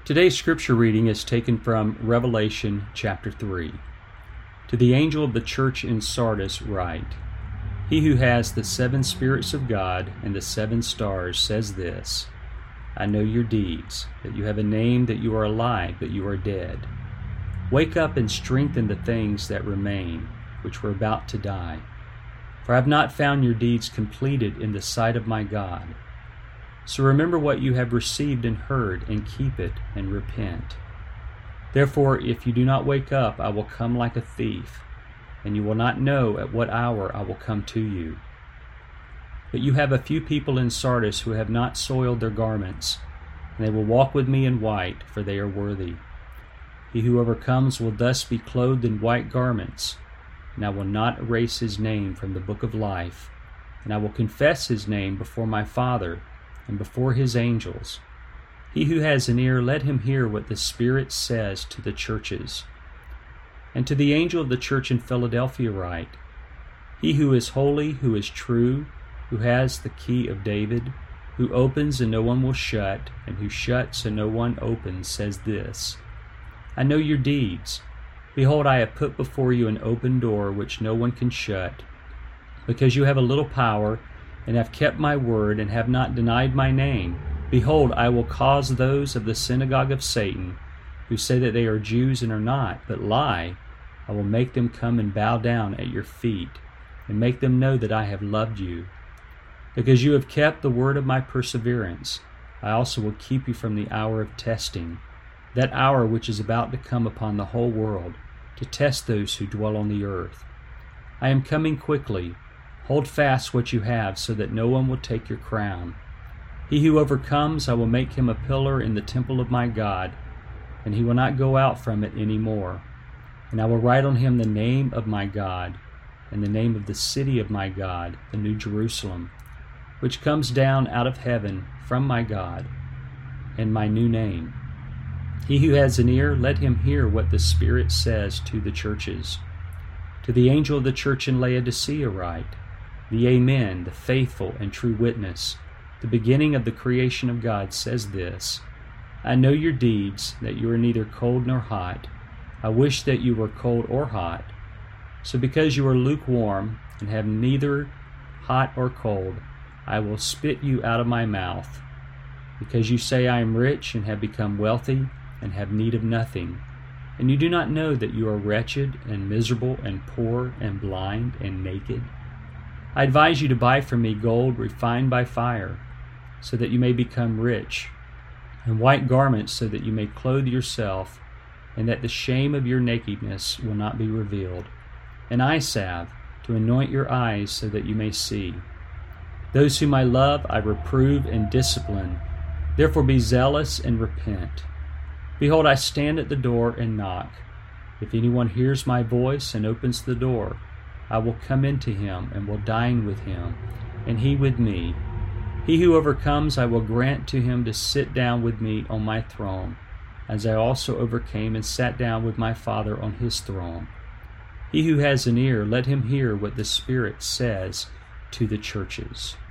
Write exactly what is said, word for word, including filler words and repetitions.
Today's scripture reading is taken from Revelation chapter three. To the angel of the church in Sardis write, He who has the seven spirits of God and the seven stars says this, I know your deeds, that you have a name, that you are alive, but you are dead. Wake up and strengthen the things that remain, which were about to die. For I have not found your deeds completed in the sight of my God. So remember what you have received and heard, and keep it, and repent. Therefore, if you do not wake up, I will come like a thief, and you will not know at what hour I will come to you. But you have a few people in Sardis who have not soiled their garments, and they will walk with me in white, for they are worthy. He who overcomes will thus be clothed in white garments, and I will not erase his name from the book of life, and I will confess his name before my Father and before his angels. He who has an ear, let him hear what the Spirit says to the churches. And to the angel of the church in Philadelphia write, He who is holy, who is true, who has the key of David, who opens and no one will shut, and who shuts and no one opens, says this, I know your deeds. Behold, I have put before you an open door which no one can shut, because you have a little power, and have kept my word, and have not denied my name. Behold, I will cause those of the synagogue of Satan, who say that they are Jews and are not, but lie, I will make them come and bow down at your feet, and make them know that I have loved you. Because you have kept the word of my perseverance, I also will keep you from the hour of testing, that hour which is about to come upon the whole world, to test those who dwell on the earth. I am coming quickly. Hold fast what you have, so that no one will take your crown. He who overcomes, I will make him a pillar in the temple of my God, and he will not go out from it any more. And I will write on him the name of my God, and the name of the city of my God, the New Jerusalem, which comes down out of heaven from my God, and my new name. He who has an ear, let him hear what the Spirit says to the churches. To the angel of the church in Laodicea write, The Amen, the faithful and true witness, the beginning of the creation of God, says this, I know your deeds, that you are neither cold nor hot. I wish that you were cold or hot. So because you are lukewarm, and have neither hot or cold, I will spit you out of my mouth. Because you say I am rich, and have become wealthy, and have need of nothing, and you do not know that you are wretched, and miserable, and poor, and blind, and naked. I advise you to buy from me gold refined by fire, so that you may become rich, and white garments, so that you may clothe yourself, and that the shame of your nakedness will not be revealed, and eye salve to anoint your eyes, so that you may see. Those whom I love I reprove and discipline. Therefore be zealous and repent. Behold, I stand at the door and knock. If anyone hears my voice and opens the door, I will come into him and will dine with him, and he with me. He who overcomes, I will grant to him to sit down with me on my throne, as I also overcame and sat down with my Father on his throne. He who has an ear, let him hear what the Spirit says to the churches.